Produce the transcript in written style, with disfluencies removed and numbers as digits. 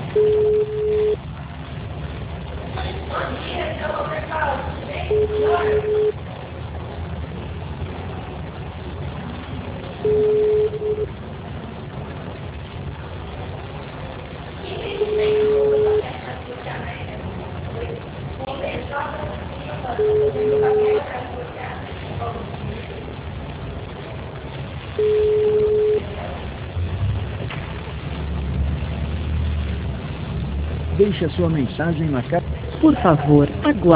Deixe a sua mensagem na caixa. Por favor, aguarde.